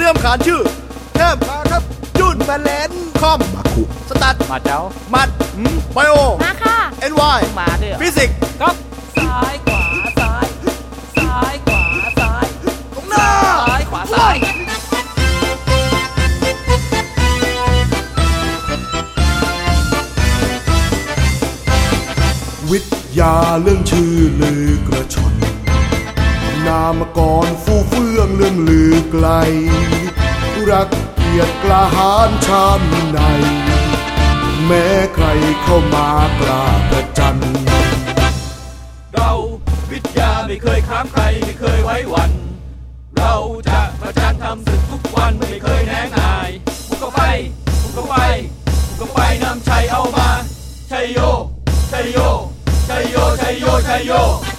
ำขานชื่อเทพมาครับจุนแบลนคอมมาคุสตัดมาเจ้ามัดไบโอมาค่ะ NY มาด้วยฟิสิกส์ก็ซ้ายขวาซ้ายซ้ายขวาซ้ายตรงหน้าซ้ายขวาซ้ายวิทยาเรื่องชื่อลือกระชอนนามกรฟู่เฟื่องเรื่องลือไกลรักเกียรติกล้าหาญชาญวินัยแม้ใครเข้ามากล้าประจันเราวิทยาไม่เคยค้ามใครไม่เคยไว้วันเราจะประจันทำศึกทุกวันไม่เคยแหน่งอายบุกเข้าไปบุกเข้าไปบุกเข้าไปนำชัยเอามาชัยโยชัยโยชัยโยชัยโยชัยโย